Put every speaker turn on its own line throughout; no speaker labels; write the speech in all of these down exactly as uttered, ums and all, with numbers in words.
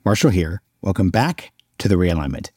Marshall here. Welcome back to The Realignment.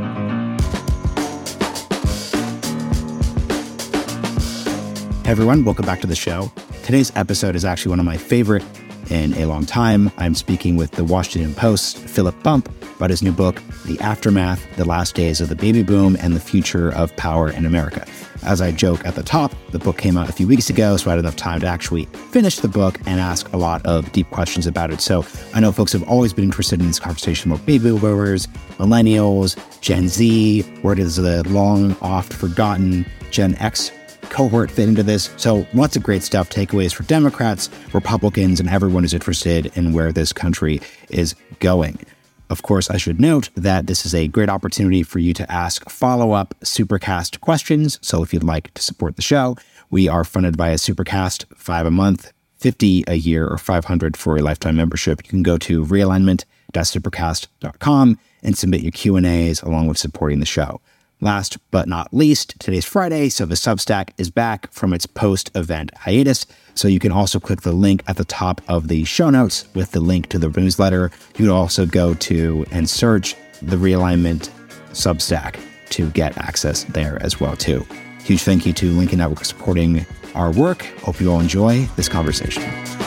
Hey everyone, welcome back to the show. Today's episode is actually one of my favorite in a long time. I'm speaking with the Washington Post's Philip Bump about his new book, The Aftermath, The Last Days of the Baby Boom and the Future of Power in America. As I joke at the top, the book came out a few weeks ago, so I had enough time to actually finish the book and ask a lot of deep questions about it. So I know folks have always been interested in this conversation about baby boomers, millennials, Gen Z, where does the long oft forgotten Gen X cohort fit into this? So lots of great stuff, takeaways for Democrats, Republicans, and everyone who's interested in where this country is going. Of course, I should note that this is a great opportunity for you to ask follow-up Supercast questions. So if you'd like to support the show, we are funded by a Supercast, five a month, fifty a year, or five hundred for a lifetime membership. You can go to realignment dot supercast dot com and submit your Q and A's along with supporting the show. Last but not least, today's Friday, so the Substack is back from its post-event hiatus. So you can also click the link at the top of the show notes with the link to the newsletter. You can also go to and search the Realignment Substack to get access there as well, too. Huge thank you to Lincoln Network for supporting our work. Hope you all enjoy this conversation.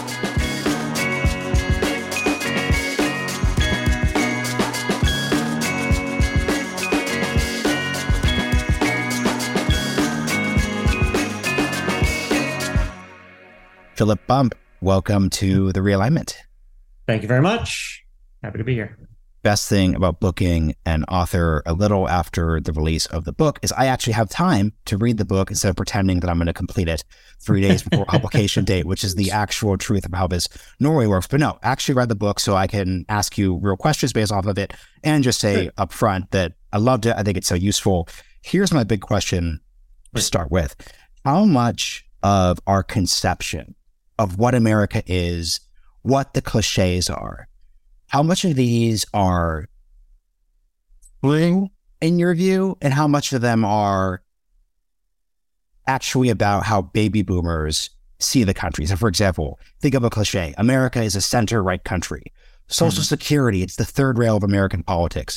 Philip Bump, welcome to The Realignment.
Thank you very much. Happy to be here.
Best thing about booking an author a little after the release of the book is I actually have time to read the book instead of pretending that I'm going to complete it three days before publication date, which is the actual truth of how this normally works. But no, actually read the book so I can ask you real questions based off of it and just say up front that I loved it. I think it's so useful. Here's my big question to start with. How much of our conception of what America is, what the cliches are, how much of these are blue in your view, and how much of them are actually about how baby boomers see the country? So for example, think of a cliche. America is a center-right country. Social mm-hmm. Security, it's the third rail of American politics.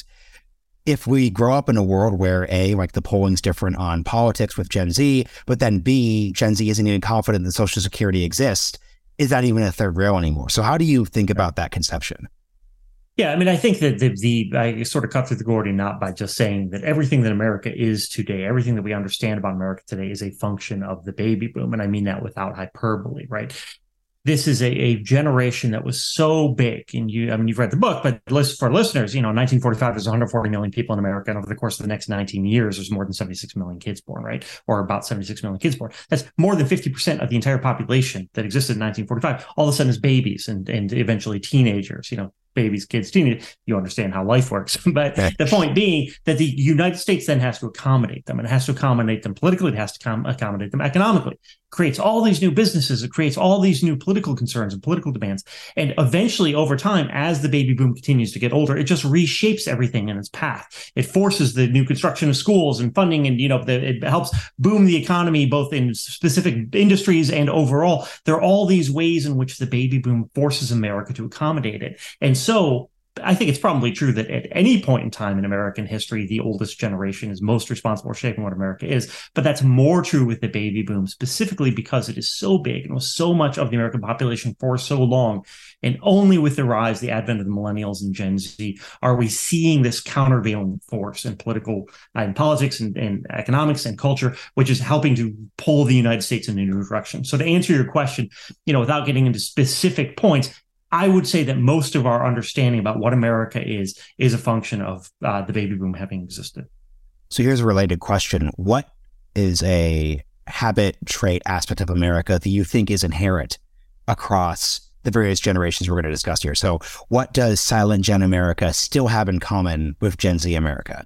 If we grow up in a world where A, like the polling's different on politics with Gen Z, but then B, Gen Z isn't even confident that Social Security exists, is that even a third rail anymore? So how do you think about that conception?
Yeah, I mean, I think that the, the I sort of cut through the Gordian knot by just saying that everything that America is today, everything that we understand about America today is a function of the baby boom. And I mean that without hyperbole, right? This is a, a generation that was so big, and you, I mean, you've read the book, but list, for listeners, you know, nineteen forty-five, there's one hundred forty million people in America, and over the course of the next nineteen years, there's more than seventy-six million kids born, right? Or about seventy-six million kids born. That's more than fifty percent of the entire population that existed in nineteen forty-five. All of a sudden is babies and, and eventually teenagers, you know, babies, kids, teenagers. You understand how life works. But the point being that the United States then has to accommodate them, and it has to accommodate them politically, it has to com- accommodate them economically. Creates all these new businesses, it creates all these new political concerns and political demands. And eventually, over time, as the baby boom continues to get older, it just reshapes everything in its path. It forces the new construction of schools and funding, and you know, the, it helps boom the economy, both in specific industries and overall. There are all these ways in which the baby boom forces America to accommodate it. And so I think it's probably true that at any point in time in American history, the oldest generation is most responsible for shaping what America is. But that's more true with the baby boom, specifically because it is so big and was so much of the American population for so long. And only with the rise, the advent of the millennials and Gen Z, are we seeing this countervailing force in political, uh, in politics and, and economics and culture, which is helping to pull the United States in a new direction. So to answer your question, you know, without getting into specific points, I would say that most of our understanding about what America is, is a function of uh, the baby boom having existed.
So here's a related question. What is a habit, trait, aspect of America that you think is inherent across the various generations we're going to discuss here? So what does Silent Gen America still have in common with Gen Z America?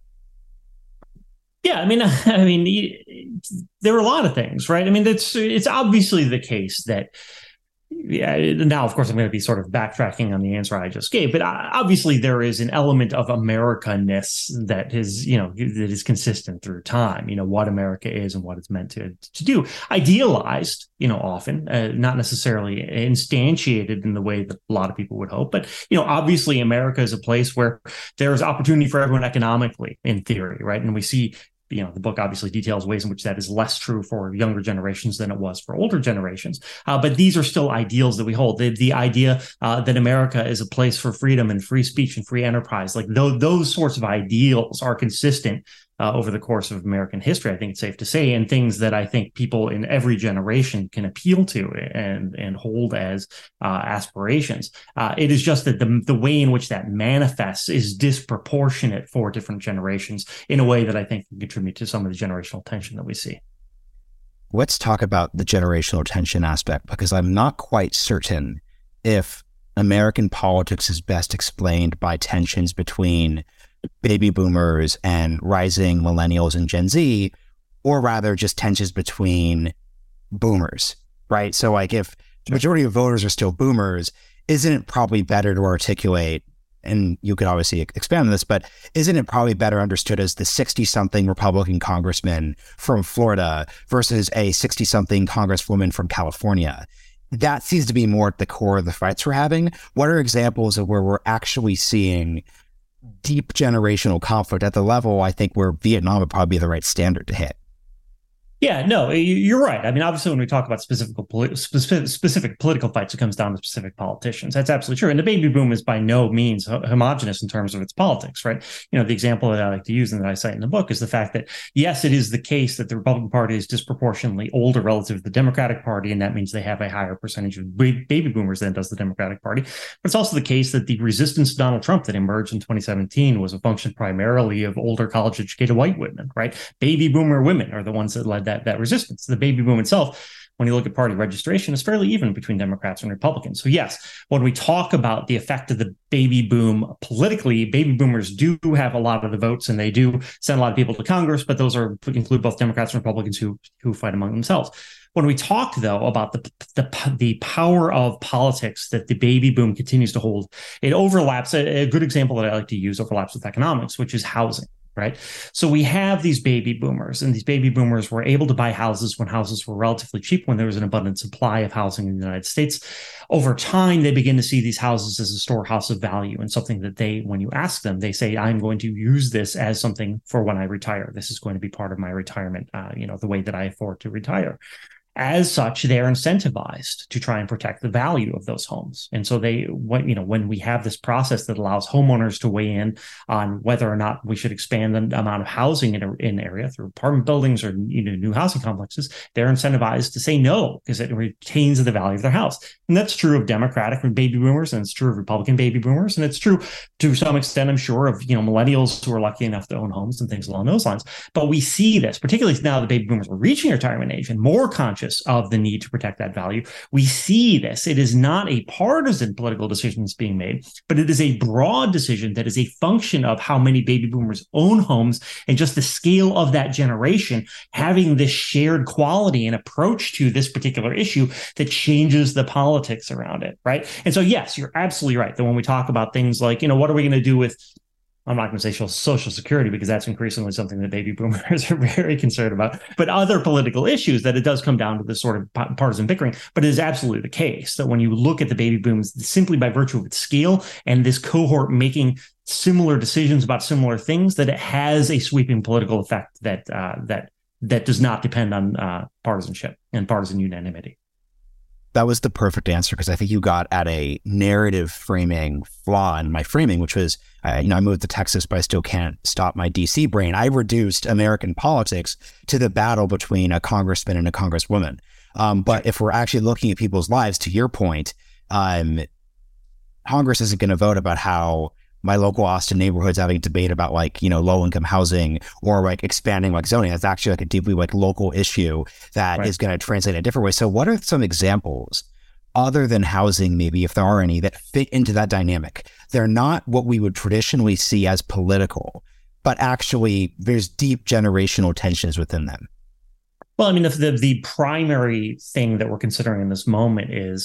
Yeah, I mean, I mean, there are a lot of things, right? I mean, it's it's obviously the case that Yeah, now, of course, I'm going to be sort of backtracking on the answer I just gave, but obviously there is an element of America-ness that is, you know, that is consistent through time, you know, what America is and what it's meant to, to do. Idealized, you know, often, uh, not necessarily instantiated in the way that a lot of people would hope. But, you know, obviously America is a place where there's opportunity for everyone economically, in theory, right? And we see, you know, the book obviously details ways in which that is less true for younger generations than it was for older generations. Uh, but these are still ideals that we hold. The, the idea uh, that America is a place for freedom and free speech and free enterprise, like th- those sorts of ideals are consistent uh, over the course of American history, I think it's safe to say, and things that I think people in every generation can appeal to and, and hold as uh, aspirations. Uh, it is just that the, the way in which that manifests is disproportionate for different generations in a way that I think can contribute to some of the generational tension that we see.
Let's talk about the generational tension aspect, because I'm not quite certain if American politics is best explained by tensions between baby boomers and rising millennials and Gen Z, or rather just tensions between boomers, right? So like if the majority of voters are still boomers, isn't it probably better to articulate, and you could obviously expand on this, but isn't it probably better understood as the sixty-something Republican congressman from Florida versus a sixty-something congresswoman from California? That seems to be more at the core of the fights we're having. What are examples of where we're actually seeing deep generational conflict at the level, I think, where Vietnam would probably be the right standard to hit?
Yeah, no, you're right. I mean, obviously, when we talk about specific, specific specific political fights, it comes down to specific politicians. That's absolutely true. And the baby boom is by no means homogenous in terms of its politics, right? You know, the example that I like to use and that I cite in the book is the fact that, yes, it is the case that the Republican Party is disproportionately older relative to the Democratic Party, and that means they have a higher percentage of baby boomers than does the Democratic Party. But it's also the case that the resistance to Donald Trump that emerged in twenty seventeen was a function primarily of older college-educated white women, right? Baby boomer women are the ones that led that That, that resistance. The baby boom itself, when you look at party registration, is fairly even between Democrats and Republicans. So yes, when we talk about the effect of the baby boom politically, baby boomers do have a lot of the votes and they do send a lot of people to Congress, but those are include both Democrats and Republicans who who fight among themselves. When we talk, though, about the, the the power of politics that the baby boom continues to hold, it overlaps. A, a good example that I like to use overlaps with economics, which is housing. Right. So we have these baby boomers, and these baby boomers were able to buy houses when houses were relatively cheap, when there was an abundant supply of housing in the United States. Over time, they begin to see these houses as a storehouse of value and something that they, when you ask them, they say, I'm going to use this as something for when I retire. This is going to be part of my retirement, uh, you know, the way that I afford to retire. As such, they're incentivized to try and protect the value of those homes. And so they, when, you know, when we have this process that allows homeowners to weigh in on whether or not we should expand the amount of housing in an area through apartment buildings or, you know, new housing complexes, they're incentivized to say no because it retains the value of their house. And that's true of Democratic baby boomers, and it's true of Republican baby boomers, and it's true to some extent, I'm sure, of, you know, millennials who are lucky enough to own homes and things along those lines. But we see this, particularly now the baby boomers are reaching retirement age and more conscious of the need to protect that value. We see this. It is not a partisan political decision that's being made, but it is a broad decision that is a function of how many baby boomers own homes and just the scale of that generation having this shared quality and approach to this particular issue that changes the politics around it, right? And so, yes, you're absolutely right that when we talk about things like, you know, what are we going to do with, I'm not going to say Social Security because that's increasingly something that baby boomers are very concerned about, but other political issues, that it does come down to this sort of partisan bickering. But it is absolutely the case that when you look at the baby booms, simply by virtue of its scale and this cohort making similar decisions about similar things, that it has a sweeping political effect that uh, that that does not depend on uh, partisanship and partisan unanimity.
That was the perfect answer, because I think you got at a narrative framing flaw in my framing, which was, uh, you know, I moved to Texas, but I still can't stop my D C brain. I reduced American politics to the battle between a congressman and a congresswoman. Um, but if we're actually looking at people's lives, to your point, um, Congress isn't going to vote about how my local Austin neighborhood's having a debate about, like, you know, low income housing or like expanding like zoning. That's actually like a deeply like local issue that right. is going to translate in a different way. So what are some examples other than housing, maybe if there are any, that fit into that dynamic? They're not what we would traditionally see as political, but actually there's deep generational tensions within them.
Well, I mean, if the, the primary thing that we're considering in this moment is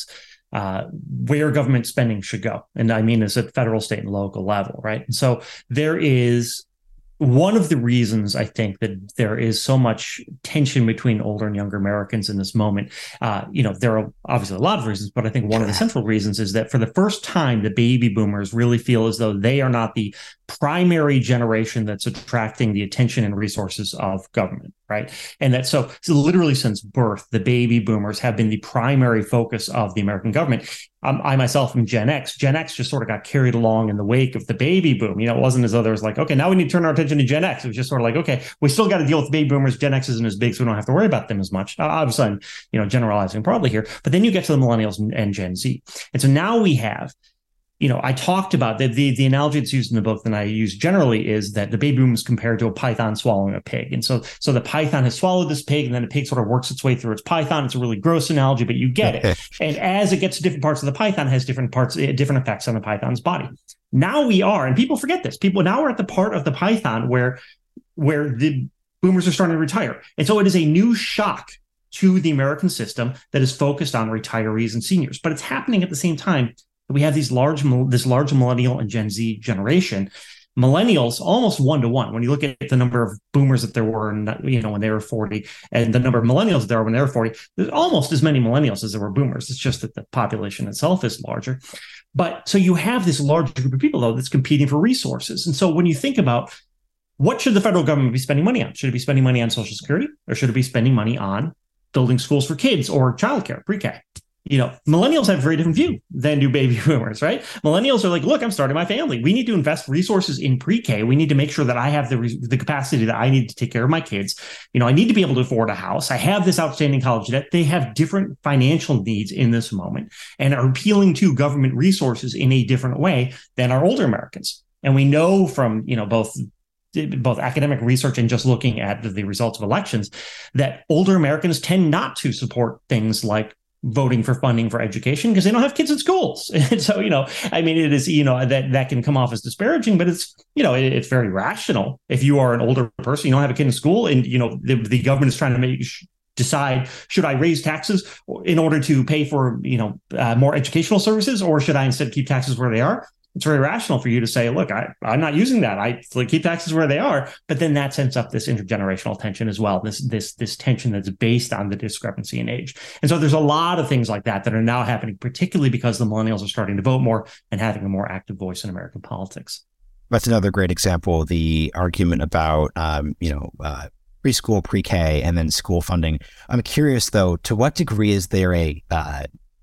uh, where government spending should go. And I mean this at federal, state, and local level, right? And so there is one of the reasons I think that there is so much tension between older and younger Americans in this moment. Uh, you know, there are obviously a lot of reasons, but I think one of the central reasons is that for the first time, the baby boomers really feel as though they are not the primary generation that's attracting the attention and resources of government, right? And that so, so literally since birth, the baby boomers have been the primary focus of the American government. Um, I myself am Gen X. Gen X just sort of got carried along in the wake of the baby boom. You know, it wasn't as though there was like, okay, now we need to turn our attention to Gen X. It was just sort of like, okay, we still got to deal with the baby boomers. Gen X isn't as big, so we don't have to worry about them as much. Uh, obviously, I'm, you know, generalizing broadly here. But then you get to the millennials and, and Gen Z. And so now we have, you know, I talked about the, the the analogy that's used in the book that I use generally is that the baby boom is compared to a python swallowing a pig. And so so the python has swallowed this pig, and then the pig sort of works its way through its python. It's a really gross analogy, but you get it. And as it gets to different parts of the python, it has different parts, different effects on the python's body. Now we are, and people forget this, people now are at the part of the python where, where the boomers are starting to retire. And so it is a new shock to the American system that is focused on retirees and seniors. But it's happening at the same time. We have these large, this large millennial and Gen Z generation. Millennials almost one to one. When you look at the number of boomers that there were, you know, when they were forty, and the number of millennials that there were when they were forty, there's almost as many millennials as there were boomers. It's just that the population itself is larger. But so you have this large group of people though that's competing for resources. And so when you think about what should the federal government be spending money on, should it be spending money on Social Security, or should it be spending money on building schools for kids or childcare, pre-K? You know, millennials have a very different view than do baby boomers, right? Millennials are like, look, I'm starting my family. We need to invest resources in pre-K. We need to make sure that I have the the capacity that I need to take care of my kids. You know, I need to be able to afford a house. I have this outstanding college debt. They have different financial needs in this moment and are appealing to government resources in a different way than our older Americans. And we know from, you know, both both academic research and just looking at the results of elections that older Americans tend not to support things like voting for funding for education because they don't have kids in schools. And so, you know, I mean, it is, you know, that that can come off as disparaging, but it's, you know, it, it's very rational. If you are an older person, you don't have a kid in school and, you know, the, the government is trying to make decide, should I raise taxes in order to pay for, you know, uh, more educational services, or should I instead keep taxes where they are? It's very rational for you to say, look, I, I'm not using that. I keep taxes where they are. But then that sets up this intergenerational tension as well, this this this tension that's based on the discrepancy in age. And so there's a lot of things like that that are now happening, particularly because the millennials are starting to vote more and having a more active voice in American politics.
That's another great example, the argument about, um, you know, uh, preschool, pre-K, and then school funding. I'm curious, though, to what degree is there a uh,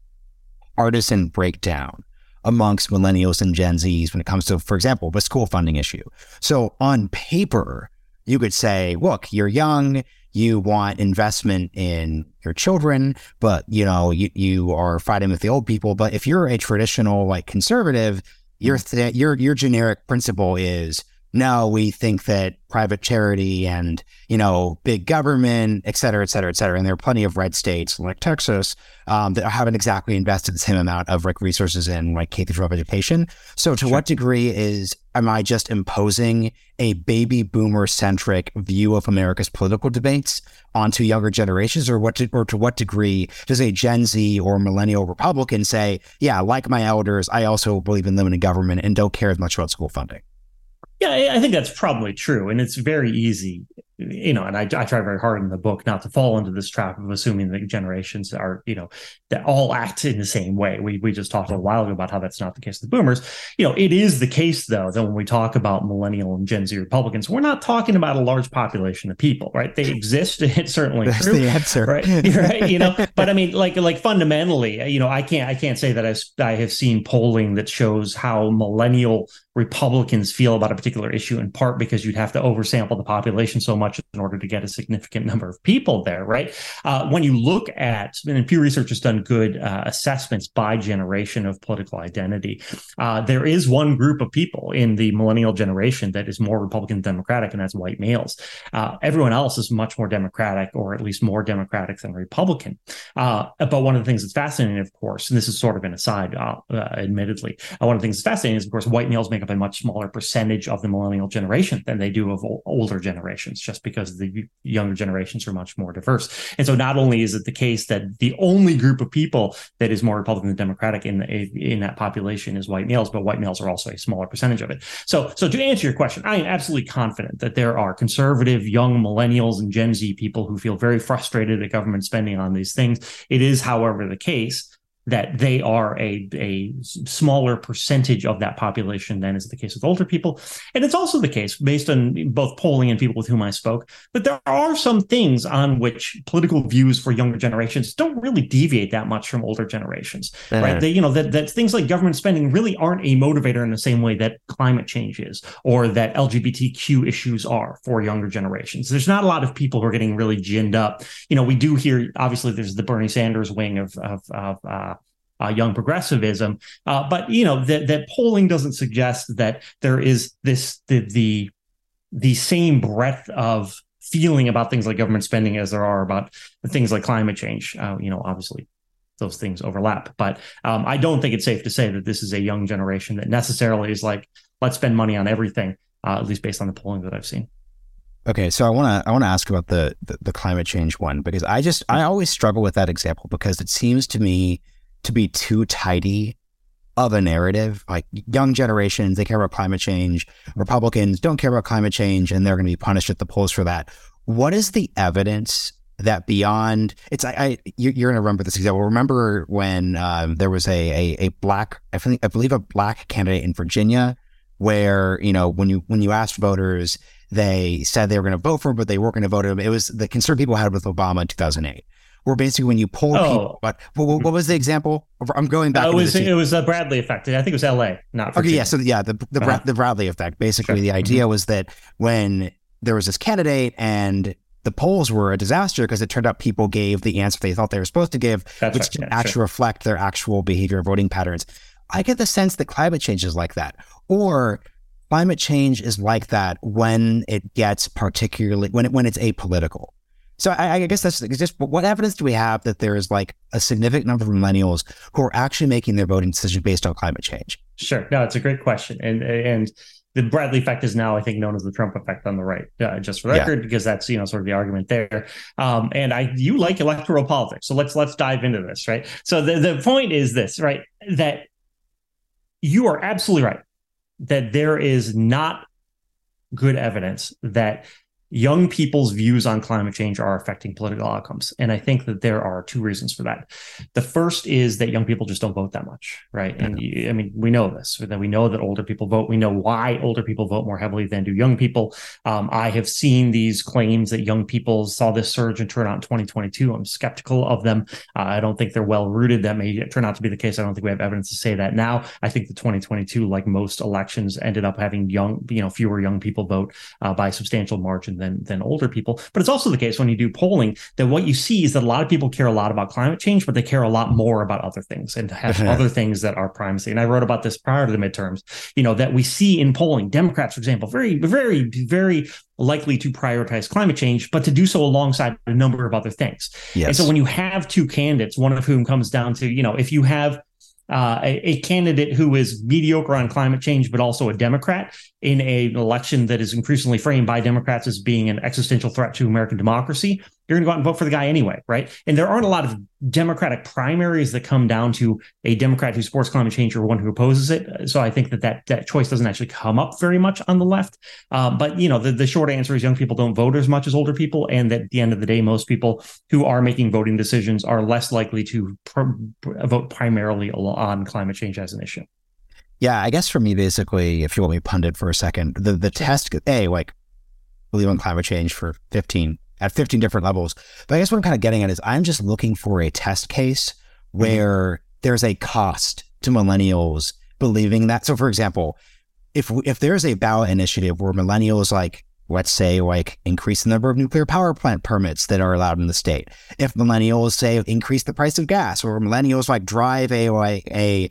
partisan breakdown amongst millennials and Gen Zs when it comes to, for example, the school funding issue? So on paper, you could say, look, you're young, you want investment in your children, but you know, you, you are fighting with the old people. But if you're a traditional like conservative, your th- your your generic principle is, no, we think that private charity and, you know, big government, et cetera, et cetera, et cetera. And there are plenty of red states like Texas um, that haven't exactly invested the same amount of like resources in like K through twelve education. So to sure. what degree is, am I just imposing a baby boomer centric view of America's political debates onto younger generations, or what, to, or to what degree does a Gen Z or millennial Republican say, yeah, like my elders, I also believe in limited government and don't care as much about school funding?
Yeah, I think that's probably true. And it's very easy, you know, and I, I try very hard in the book not to fall into this trap of assuming that generations are, you know, that all act in the same way. We we just talked a little while ago about how that's not the case with the boomers. You know, it is the case, though, that when we talk about millennial and Gen Z Republicans, we're not talking about a large population of people, right? They exist. It's certainly
that's
true.
the answer.
Right? Right. You know, but I mean, like, like fundamentally, you know, I can't I can't say that I've, I have seen polling that shows how millennial Republicans feel about a particular issue, in part because you'd have to oversample the population so much in order to get a significant number of people there, right? Uh, when you look at, and Pew Research has done good uh, assessments by generation of political identity, uh, there is one group of people in the millennial generation that is more Republican than Democratic, and that's white males. Uh, everyone else is much more Democratic, or at least more Democratic than Republican. Uh, but one of the things that's fascinating, of course, and this is sort of an aside, uh, uh, admittedly, uh, one of the things that's fascinating is, of course, white males make up a much smaller percentage of the millennial generation than they do of o- older generations, just because the younger generations are much more diverse. And so not only is it the case that the only group of people that is more Republican than Democratic in in that population is white males, but white males are also a smaller percentage of it. So, so to answer your question, I am absolutely confident that there are conservative young millennials and Gen Z people who feel very frustrated at government spending on these things. It is, however, the case that they are a, a smaller percentage of that population than is the case with older people. And it's also the case, based on both polling and people with whom I spoke, that there are some things on which political views for younger generations don't really deviate that much from older generations, uh-huh. right? They, you know, that, that things like government spending really aren't a motivator in the same way that climate change is, or that L G B T Q issues are for younger generations. There's not a lot of people who are getting really ginned up. You know, we do hear, obviously, there's the Bernie Sanders wing of, of, of uh, Uh, young progressivism, uh, but you know that that polling doesn't suggest that there is this the, the the same breadth of feeling about things like government spending as there are about things like climate change. Uh, you know, obviously those things overlap, but um, I don't think it's safe to say that this is a young generation that necessarily is like, let's spend money on everything, uh, at least based on the polling that I've seen.
Okay, so I want to I want to ask about the, the the climate change one, because I just I always struggle with that example, because it seems to me to be too tidy of a narrative. Like, young generations, they care about climate change. Republicans don't care about climate change, and they're going to be punished at the polls for that. What is the evidence that beyond it's? I, I you're going to remember this example. Remember when um, there was a, a a black I think I believe a black candidate in Virginia, where you know when you when you asked voters, they said they were going to vote for him, but they weren't going to vote him. It was the concern people had with Obama in two thousand eight. Where basically when you poll oh. people, but what, what was the example? I'm going back.
Uh, it was it was a Bradley effect. I think it was L A, not Virginia.
Okay, yeah. So yeah, the the, uh-huh. the Bradley effect. Basically, sure. the idea mm-hmm. was that when there was this candidate and the polls were a disaster because it turned out people gave the answer they thought they were supposed to give, That's which right. didn't yeah, actually sure. reflect their actual behavior or voting patterns. I get the sense that climate change is like that, or climate change is like that when it gets particularly when it when it's apolitical. So I, I guess that's just, what evidence do we have that there is like a significant number of millennials who are actually making their voting decisions based on climate change?
Sure. No, it's a great question. And and the Bradley effect is now, I think, known as the Trump effect on the right, uh, just for the record, yeah. because that's, you know, sort of the argument there. Um, and I, you like electoral politics. So let's, let's dive into this, right? So the, the point is this, right? That you are absolutely right, that there is not good evidence that young people's views on climate change are affecting political outcomes. And I think that there are two reasons for that. The first is that young people just don't vote that much, right? And you, I mean, we know this, that we know that older people vote. We know why older people vote more heavily than do young people. Um, I have seen these claims that young people saw this surge in turnout in twenty twenty-two. I'm skeptical of them. Uh, I don't think they're well rooted. That may turn out to be the case. I don't think we have evidence to say that now. I think the twenty twenty-two, like most elections, ended up having young, you know, fewer young people vote uh, by a substantial margin than than older people. But it's also the case when you do polling that what you see is that a lot of people care a lot about climate change, but they care a lot more about other things and have other things that are primacy. And I wrote about this prior to the midterms, you know, that we see in polling, Democrats, for example, very, very, very likely to prioritize climate change, but to do so alongside a number of other things. Yes. And so when you have two candidates, one of whom comes down to, you know, if you have Uh, a, a candidate who is mediocre on climate change, but also a Democrat in a, an election that is increasingly framed by Democrats as being an existential threat to American democracy, you're going to go out and vote for the guy anyway, right? And there aren't a lot of Democratic primaries that come down to a Democrat who supports climate change or one who opposes it. So I think that that, that choice doesn't actually come up very much on the left. Um, but, you know, the, the short answer is young people don't vote as much as older people. And that at the end of the day, most people who are making voting decisions are less likely to pr- pr- vote primarily on climate change as an issue.
Yeah, I guess for me, basically, if you want me pundit for a second, the, the test, A, like, believe in climate change for fifteen at fifteen different levels. But I guess what I'm kind of getting at is I'm just looking for a test case where mm-hmm. there's a cost to millennials believing that. So for example, if if there's a ballot initiative where millennials, like, let's say, like, increase the number of nuclear power plant permits that are allowed in the state, if millennials say increase the price of gas, or millennials like drive a like a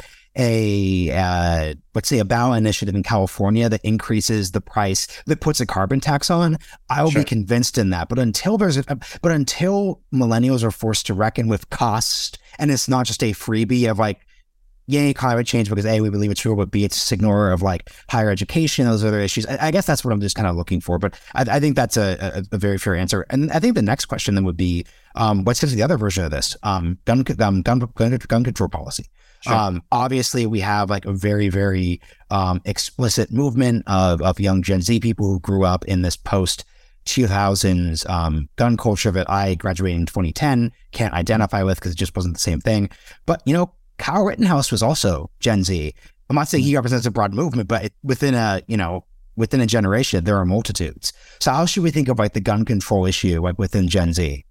a uh, let's say a ballot initiative in California that increases the price, that puts a carbon tax on, I will sure. be convinced in that. But until there's a, but until millennials are forced to reckon with cost, and it's not just a freebie of like, yay, climate change, because A, we believe it's true, but B, it's just ignore of like higher education, those other issues. I, I guess that's what I'm just kind of looking for. But I, I think that's a, a, a very fair answer. And I think the next question then would be, um, what's the other version of this? Um, gun, um, gun, gun, gun control policy. Sure. Um, obviously, we have like a very, very um, explicit movement of, of young Gen Z people who grew up in this post two thousands um, gun culture that I graduated in twenty ten, can't identify with because it just wasn't the same thing. But, you know, Kyle Rittenhouse was also Gen Z. I'm not saying he represents a broad movement, but it, within a, you know, within a generation, there are multitudes. So how should we think of like the gun control issue like within Gen Z?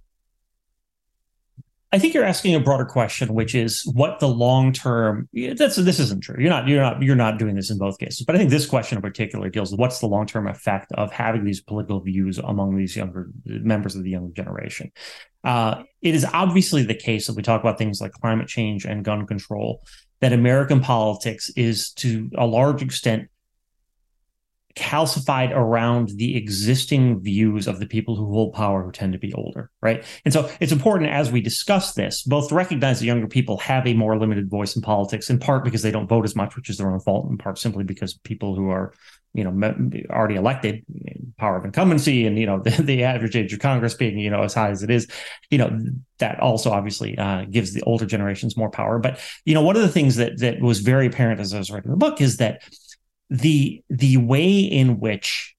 I think you're asking a broader question, which is what the long term. That's this isn't true. You're not. You're not. You're not doing this in both cases. But I think this question in particular deals with what's the long term effect of having these political views among these younger members of the younger generation. Uh, it is obviously the case that we talk about things like climate change and gun control, that American politics is to a large extent calcified around the existing views of the people who hold power, who tend to be older, right? And so it's important as we discuss this, both to recognize that younger people have a more limited voice in politics, in part because they don't vote as much, which is their own fault, in part simply because people who are, you know, already elected, power of incumbency, and, you know, the, the average age of Congress being, you know, as high as it is, you know, that also obviously uh, gives the older generations more power. But, you know, one of the things that that was very apparent as I was writing the book is that the the way in which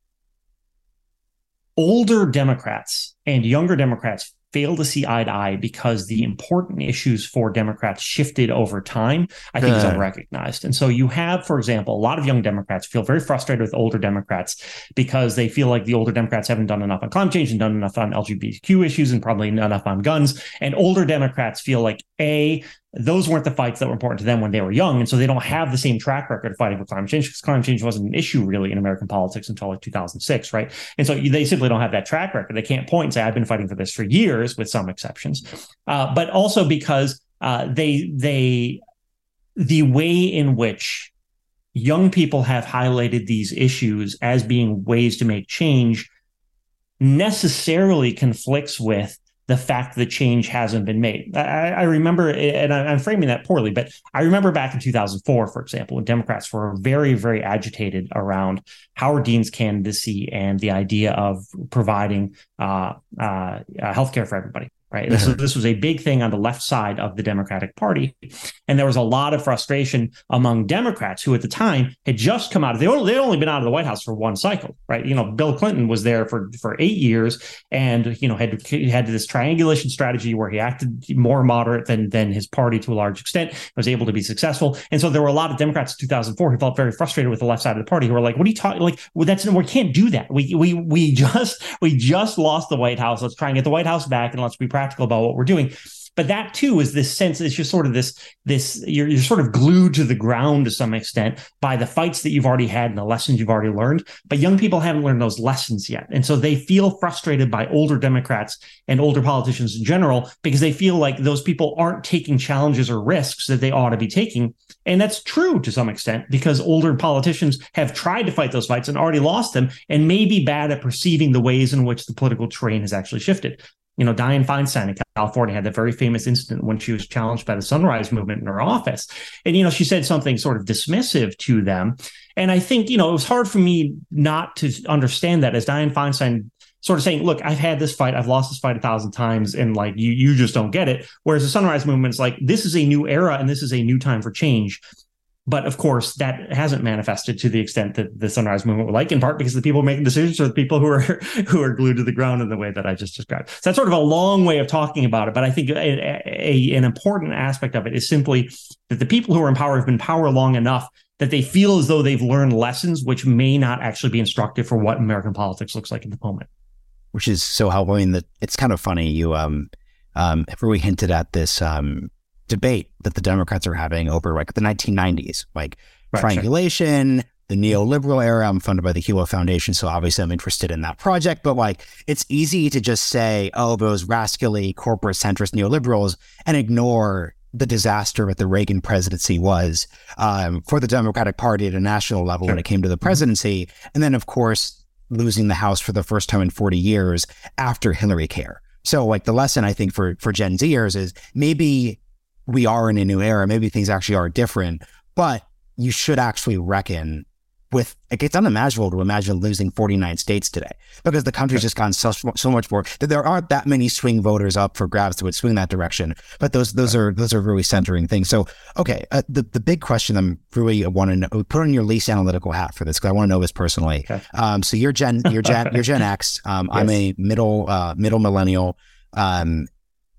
older Democrats and younger Democrats fail to see eye to eye because the important issues for Democrats shifted over time, I think uh. is unrecognized. And so you have, for example, a lot of young Democrats feel very frustrated with older Democrats because they feel like the older Democrats haven't done enough on climate change and done enough on L G B T Q issues and probably not enough on guns. And older Democrats feel like, A, those weren't the fights that were important to them when they were young. And so they don't have the same track record of fighting for climate change, because climate change wasn't an issue really in American politics until like two thousand six, right? And so they simply don't have that track record. They can't point and say, I've been fighting for this for years, with some exceptions. Uh, but also because uh, they, they, the way in which young people have highlighted these issues as being ways to make change necessarily conflicts with the fact that change hasn't been made. I, I remember, and I'm framing that poorly, but I remember back in two thousand four, for example, when Democrats were very, very agitated around Howard Dean's candidacy and the idea of providing uh, uh, uh, healthcare for everybody. Right. Mm-hmm. So this was a big thing on the left side of the Democratic Party. And there was a lot of frustration among Democrats who at the time had just come out of, they only, they'd only been out of the White House for one cycle. Right. You know, Bill Clinton was there for, for eight years and, you know, had had this triangulation strategy where he acted more moderate than, than his party to a large extent, was able to be successful. And so there were a lot of Democrats in two thousand four who felt very frustrated with the left side of the party, who were like, what are you talking, like, well, that's, we can't do that. We, we, we just, we just lost the White House. Let's try and get the White House back and let's be practical about what we're doing. But that too is this sense, it's just sort of this, this you're, you're sort of glued to the ground to some extent by the fights that you've already had and the lessons you've already learned. But young people haven't learned those lessons yet. And so they feel frustrated by older Democrats and older politicians in general, because they feel like those people aren't taking challenges or risks that they ought to be taking. And that's true to some extent, because older politicians have tried to fight those fights and already lost them, and may be bad at perceiving the ways in which the political terrain has actually shifted. You know, Dianne Feinstein in California had that very famous incident when she was challenged by the Sunrise Movement in her office. And, you know, she said something sort of dismissive to them. And I think, you know, it was hard for me not to understand that as Dianne Feinstein sort of saying, look, I've had this fight, I've lost this fight a thousand times, and like, you, you just don't get it. Whereas the Sunrise Movement is like, this is a new era and this is a new time for change. But of course, that hasn't manifested to the extent that the Sunrise Movement would like, in part because the people making decisions are the people who are who are glued to the ground in the way that I just described. So that's sort of a long way of talking about it. But I think a, a, an important aspect of it is simply that the people who are in power have been in power long enough that they feel as though they've learned lessons which may not actually be instructive for what American politics looks like at the moment.
Which is so helpful. I mean, that it's kind of funny. You um, um, really hinted at this um, debate that the Democrats are having over like the nineteen nineties, like right, triangulation, sure. the neoliberal era. I'm funded by the Hilo Foundation, so obviously I'm interested in that project. But like, it's easy to just say, oh, those rascally corporate centrist neoliberals, and ignore the disaster that the Reagan presidency was um, for the Democratic Party at a national level sure. when it came to the presidency. And then, of course, losing the House for the first time in forty years after Hillary Care. So like the lesson I think for, for Gen Zers is maybe we are in a new era. Maybe things actually are different, but you should actually reckon with, like, it's unimaginable to imagine losing forty-nine states today because the country's just gone so, so much more that there aren't that many swing voters up for grabs that would swing that direction. But those those are those are really centering things. So, okay, uh, the, the big question I'm really want to know, put on your least analytical hat for this because I want to know this personally. Okay. Um, so you're Gen, you're Gen, you're Gen X. Um, yes. I'm a middle uh, middle millennial. Um,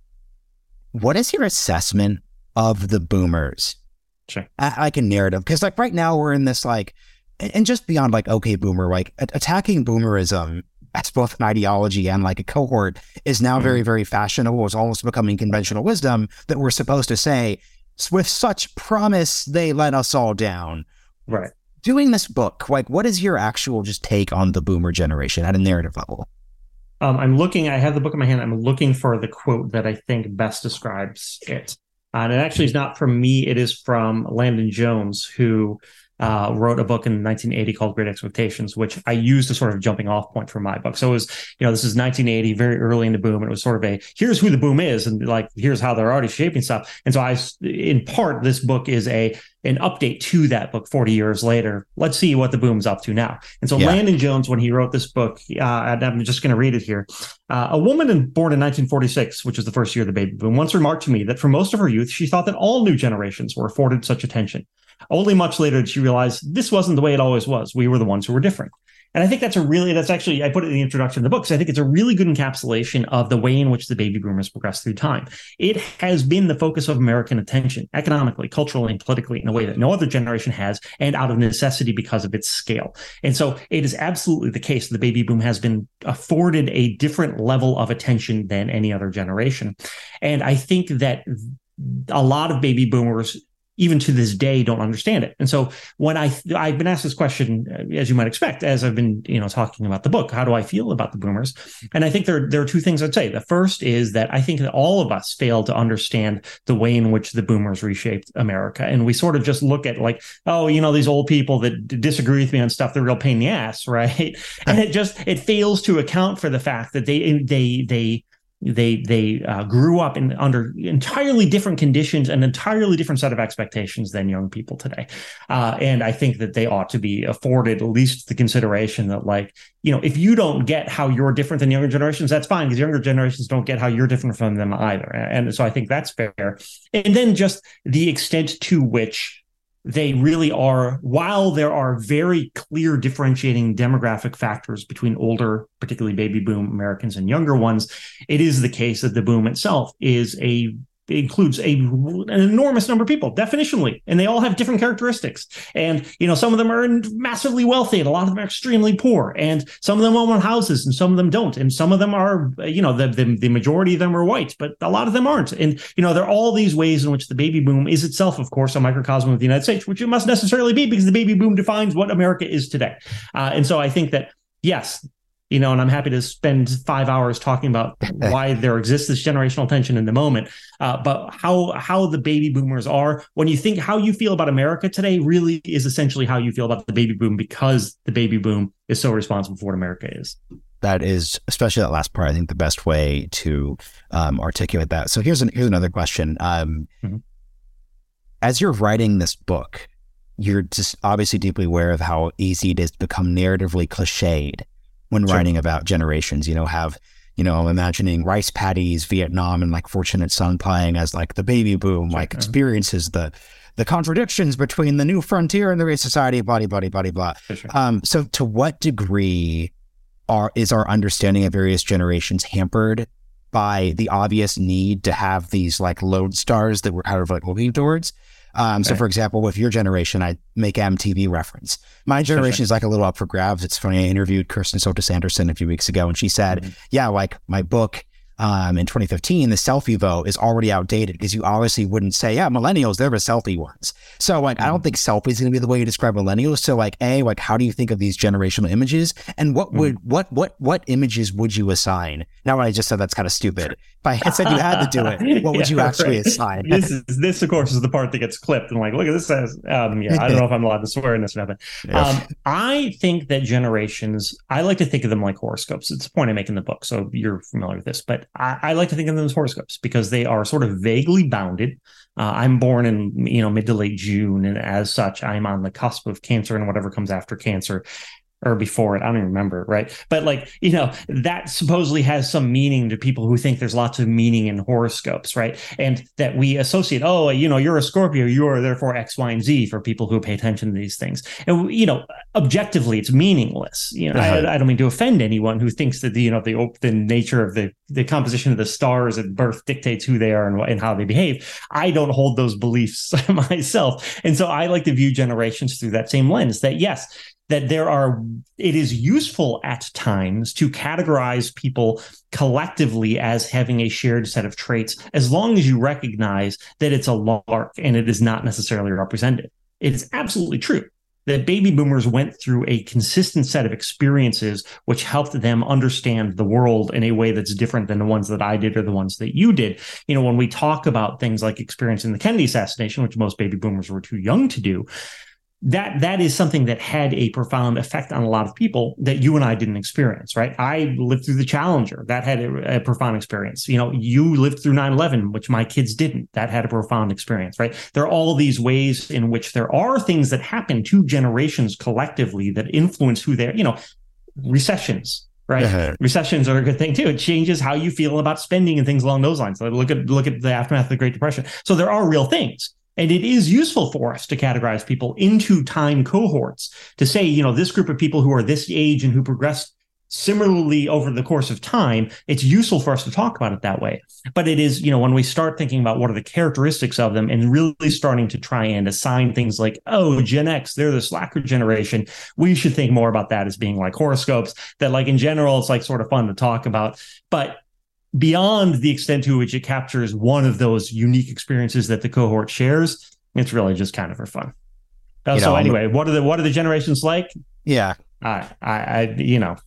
what is your assessment of the boomers?
Sure.
Like a narrative, because like right now we're in this like, and just beyond like, okay, boomer, like attacking boomerism as both an ideology and like a cohort is now mm-hmm. very, very fashionable. It's almost becoming conventional wisdom that we're supposed to say, with such promise, they let us all down.
Right.
Doing this book, like what is your actual just take on the boomer generation at a narrative level?
Um, I'm looking, I have the book in my hand. I'm looking for the quote that I think best describes it. Uh, and it actually is not from me. It is from Landon Jones, who Uh, wrote a book in nineteen eighty called Great Expectations, which I used as sort of jumping off point for my book. So it was, you know, this is nineteen eighty, very early in the boom. And it was sort of a, here's who the boom is. And like, here's how they're already shaping stuff. And so I, in part, this book is a, an update to that book forty years later. Let's see what the boom's up to now. And so yeah. Landon Jones, when he wrote this book, uh, and I'm just going to read it here. Uh, a woman in, born in nineteen forty-six, which is the first year of the baby boom, once remarked to me that for most of her youth, she thought that all new generations were afforded such attention. Only much later did she realize this wasn't the way it always was. We were the ones who were different. And I think that's a really, that's actually, I put it in the introduction of the book, because I think it's a really good encapsulation of the way in which the baby boomers progressed through time. It has been the focus of American attention, economically, culturally, and politically, in a way that no other generation has, and out of necessity because of its scale. And so it is absolutely the case that the baby boom has been afforded a different level of attention than any other generation. And I think that a lot of baby boomers, even to this day, don't understand it. And so when I, I've been asked this question, as you might expect, as I've been, you know, talking about the book, how do I feel about the boomers? And I think there, there are two things I'd say. The first is that I think that all of us fail to understand the way in which the boomers reshaped America. And we sort of just look at like, oh, you know, these old people that d- disagree with me on stuff, they're real pain in the ass, right? And it just, it fails to account for the fact that they, they, they, They they uh, grew up in under entirely different conditions, an entirely different set of expectations than young people today. Uh, and I think that they ought to be afforded at least the consideration that, like, you know, if you don't get how you're different than younger generations, that's fine, because younger generations don't get how you're different from them either. And so I think that's fair. And then just the extent to which they really are, while there are very clear differentiating demographic factors between older, particularly baby boom Americans, and younger ones, it is the case that the boom itself is a includes a an enormous number of people, definitionally, and they all have different characteristics. And, you know, some of them are massively wealthy, and a lot of them are extremely poor, and some of them own houses, and some of them don't, and some of them are, you know, the, the the majority of them are white, but a lot of them aren't. And, you know, there are all these ways in which the baby boom is itself, of course, a microcosm of the United States, which it must necessarily be, because the baby boom defines what America is today. Uh, and so I think that, yes, you know, and I'm happy to spend five hours talking about why there exists this generational tension in the moment. Uh, but how how the baby boomers are, when you think how you feel about America today, really is essentially how you feel about the baby boom, because the baby boom is so responsible for what America is.
That is, especially that last part, I think the best way to um, articulate that. So here's an, here's another question. Um, mm-hmm. As you're writing this book, you're just obviously deeply aware of how easy it is to become narratively cliched when sure. writing about generations. You know, have, you know, imagining rice paddies, Vietnam, and like Fortunate Son playing as like the baby boom, sure. like experiences the the contradictions between the new frontier and the Great Society, blah, blah, blah, blah, blah. Sure. Um, so to what degree are is our understanding of various generations hampered by the obvious need to have these like lodestars that we're kind of like looking towards? Um, so, right. for example, with your generation, I make M T V reference. My generation sure, sure. is like a little up for grabs. It's funny. I interviewed Kirsten Sotis Anderson a few weeks ago, and she said, mm-hmm. yeah, like my book um, in twenty fifteen, the selfie vote is already outdated, because you obviously wouldn't say, yeah, millennials, they're the selfie ones. So like, mm-hmm. I don't think selfie is going to be the way you describe millennials. So like, A, like, how do you think of these generational images? And what would, mm-hmm. what, what, what images would you assign? Now, what I just said, that's kind of stupid. Sure. I said you had to do it, what would yeah, you actually right. assign?
This is this, of course, is the part that gets clipped and like, look at this says. Um, yeah, I don't know if I'm allowed to swear in this or not. Yeah. Um, I think that generations, I like to think of them like horoscopes. It's the point I make in the book, so you're familiar with this. But I, I like to think of them as horoscopes because they are sort of vaguely bounded. Uh, I'm born in you know mid to late June, and as such, I'm on the cusp of Cancer and whatever comes after Cancer. Or before it, I don't even remember, right? But like, you know, that supposedly has some meaning to people who think there's lots of meaning in horoscopes, right? And that we associate, oh, you know, you're a Scorpio, you are therefore X, Y, and Z for people who pay attention to these things. And, you know, objectively, it's meaningless. You know, uh-huh. I, I don't mean to offend anyone who thinks that, the, you know, the, the nature of the, the composition of the stars at birth dictates who they are and, and how they behave. I don't hold those beliefs myself. And so I like to view generations through that same lens that, yes, that there are, it is useful at times to categorize people collectively as having a shared set of traits, as long as you recognize that it's a lark and it is not necessarily represented. It is absolutely true that baby boomers went through a consistent set of experiences which helped them understand the world in a way that's different than the ones that I did or the ones that you did. You know, when we talk about things like experiencing the Kennedy assassination, which most baby boomers were too young to do, that that is something that had a profound effect on a lot of people that you and I didn't experience, right? I lived through the Challenger. That had a, a profound experience. You know, you lived through nine eleven, which my kids didn't. That had a profound experience, right? There are all these ways in which there are things that happen to generations collectively that influence who they're, you know, recessions, right? Uh-huh. Recessions are a good thing too. It changes how you feel about spending and things along those lines. So look at look at the aftermath of the Great Depression. So there are real things. And it is useful for us to categorize people into time cohorts to say, you know, this group of people who are this age and who progress similarly over the course of time, it's useful for us to talk about it that way. But it is, you know, when we start thinking about what are the characteristics of them and really starting to try and assign things like, oh, Gen X, they're the slacker generation, we should think more about that as being like horoscopes that, like, in general, it's like sort of fun to talk about. But beyond the extent to which it captures one of those unique experiences that the cohort shares, it's really just kind of for fun. Uh, you know, so anyway, what are the what are the generations like?
Yeah,
I, I, I you know,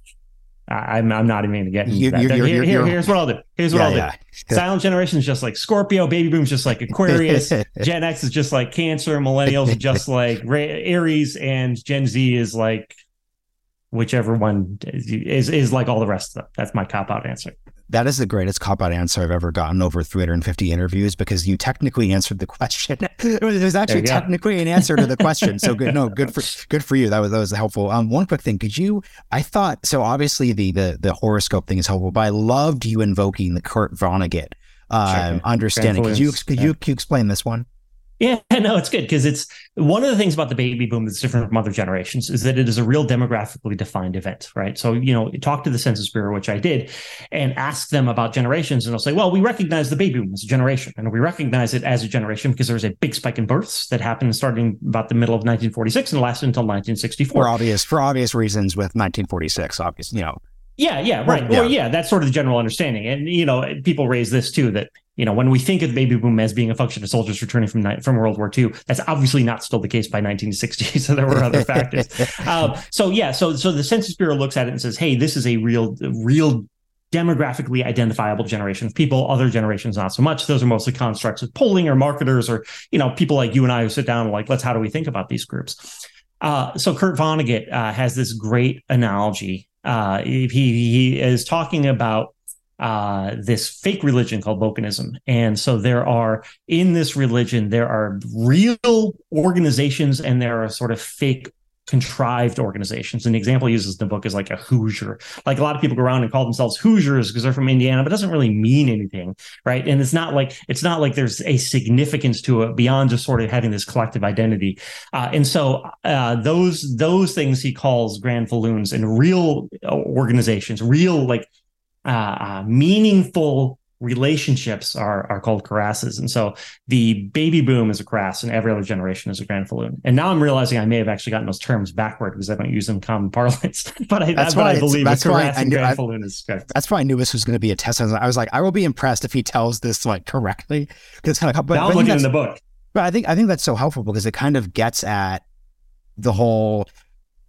I, I'm I'm not even going to get into
you,
that.
You're,
here,
you're,
here,
you're,
here's what I'll do. Here's what yeah, I'll do.
Yeah.
Silent generation is just like Scorpio. Baby boom is just like Aquarius. Gen X is just like Cancer. Millennials are just like Aries, and Gen Z is like whichever one is, is is like all the rest of them. That's my cop out answer.
That is the greatest cop-out answer I've ever gotten over three hundred fifty interviews, because you technically answered the question. There's actually technically an answer to the question. So good. No, good for good for you. That was that was helpful. Um, one quick thing. Could you, I thought, so obviously the the the horoscope thing is helpful, but I loved you invoking the Kurt Vonnegut um, sure. understanding. Could you could, yeah. you could you explain this one?
Yeah, no, it's good because it's one of the things about the baby boom that's different from other generations is that it is a real demographically defined event, right? So, you know, talk to the Census Bureau, which I did, and ask them about generations. And they'll say, well, we recognize the baby boom as a generation, and we recognize it as a generation because there was a big spike in births that happened starting about the middle of nineteen forty-six and lasted until nineteen sixty-four.
For obvious, for obvious reasons with nineteen forty-six, obviously, you know.
Yeah, yeah, right. Well, yeah. Or, yeah, that's sort of the general understanding. And, you know, people raise this too, that, you know, when we think of the baby boom as being a function of soldiers returning from from World War Two, that's obviously not still the case by nineteen sixty. So there were other factors. Um, so, yeah, so so the Census Bureau looks at it and says, hey, this is a real, real demographically identifiable generation of people. Other generations, not so much. Those are mostly constructs of polling or marketers or, you know, people like you and I who sit down and like, let's, how do we think about these groups? Uh, so Kurt Vonnegut uh, has this great analogy. Uh, he, he is talking about uh, this fake religion called Volcanism. And so there are, in this religion, there are real organizations and there are sort of fake contrived organizations. And the example he uses in the book is like a Hoosier. Like a lot of people go around and call themselves Hoosiers because they're from Indiana, but it doesn't really mean anything, right? And it's not like it's not like there's a significance to it beyond just sort of having this collective identity. Uh, and so uh, those those things he calls granfalloons, and real organizations, real like uh, uh, meaningful relationships are are called Karasses. And so the baby boom is a Karass and every other generation is a granfalloon. And now I'm realizing I may have actually gotten those terms backward because I don't use them in common parlance. But I, that's but I believe that's a Karass and granfalloon is correct.
That's why I knew this was going to be a test. I was like, I will be impressed if he tells this like correctly. Because kind of, but,
I'll look in the book.
But I think I think that's so helpful because it kind of gets at the whole,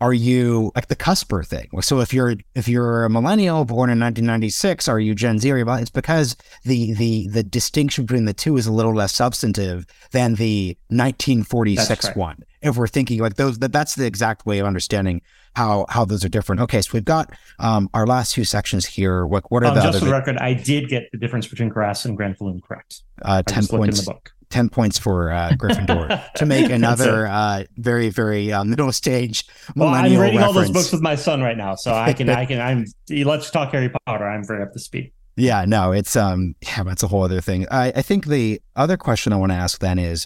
are you like the cusper thing? So if you're if you're a millennial born in nineteen ninety-six, are you Gen Z? Or you, it's because the the the distinction between the two is a little less substantive than the nineteen forty-six right. one. If we're thinking like those, that that's the exact way of understanding how how those are different. Okay, so we've got um, our last two sections here. What what are
um,
the
just
other?
For the record, I did get the difference between Grass and Grenfell correct.
Uh, ten points in the book. ten points for uh, Gryffindor to make another uh, very, very uh, middle stage millennial
Well, I'm reading
reference.
all those books with my son right now, so I can, I can, I'm, let's talk Harry Potter. I'm very up to speed.
Yeah, no, it's, um, yeah, that's a whole other thing. I, I think the other question I want to ask then is,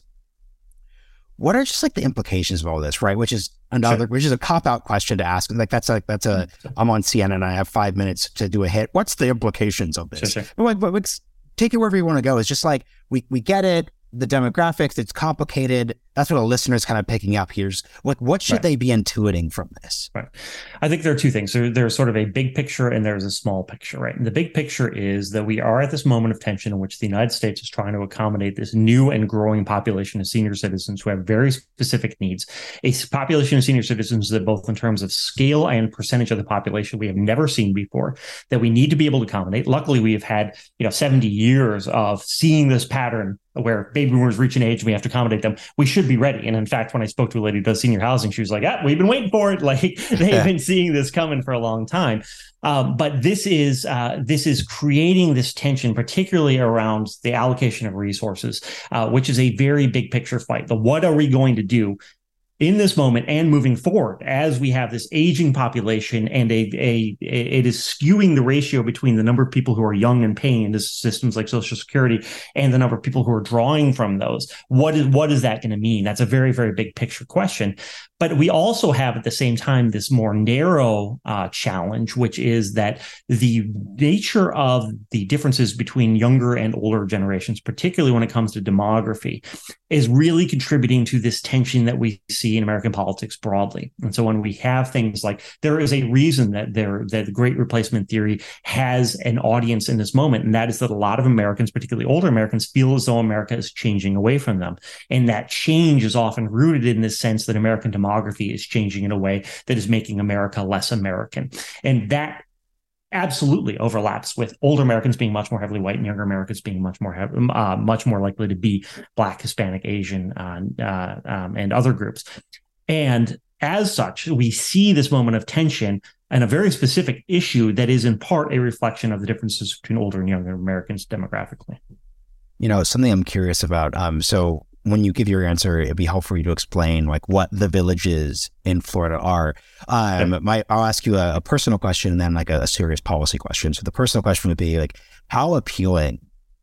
what are just like the implications of all this, right? Which is another, sure. which is a cop-out question to ask. Like that's like, that's a, sure. I'm on C N N and I have five minutes to do a hit. What's the implications of this? Sure, sure. But, but, but take it wherever you want to go. It's just like, we, we get it. The demographics, it's complicated. That's what a listener's kind of picking up here. Like, what should right. they be intuiting from this?
Right. I think there are two things. There, there's sort of a big picture and there's a small picture, right? And the big picture is that we are at this moment of tension in which the United States is trying to accommodate this new and growing population of senior citizens who have very specific needs. A population of senior citizens that both in terms of scale and percentage of the population we have never seen before, that we need to be able to accommodate. Luckily, we have had, you know, seventy years of seeing this pattern where baby boomers reach an age and we have to accommodate them. We should be ready. And in fact, when I spoke to a lady who does senior housing, she was like, ah, we've been waiting for it. Like they've been seeing this coming for a long time. Um, but this is uh, this is creating this tension, particularly around the allocation of resources, uh, which is a very big picture fight. The what are we going to do in this moment and moving forward as we have this aging population and a, a, a it is skewing the ratio between the number of people who are young and paying into systems like Social Security and the number of people who are drawing from those. What is what is that going to mean? That's a very, very big picture question. But we also have at the same time this more narrow uh, challenge, which is that the nature of the differences between younger and older generations, particularly when it comes to demography, is really contributing to this tension that we see in American politics broadly. And so when we have things like, there is a reason that there that the Great Replacement theory has an audience in this moment, and that is that a lot of Americans, particularly older Americans, feel as though America is changing away from them. And that change is often rooted in this sense that American demography demography is changing in a way that is making America less American. And that absolutely overlaps with older Americans being much more heavily white and younger Americans being much more uh, much more likely to be Black, Hispanic, Asian, uh, uh, um, and other groups. And as such, we see this moment of tension and a very specific issue that is in part a reflection of the differences between older and younger Americans demographically.
You know, something I'm curious about. Um, so when you give your answer, it'd be helpful for you to explain like what the villages in Florida are. Um, yeah. my, I'll ask you a, a personal question and then like a, a serious policy question. So the personal question would be like, how appealing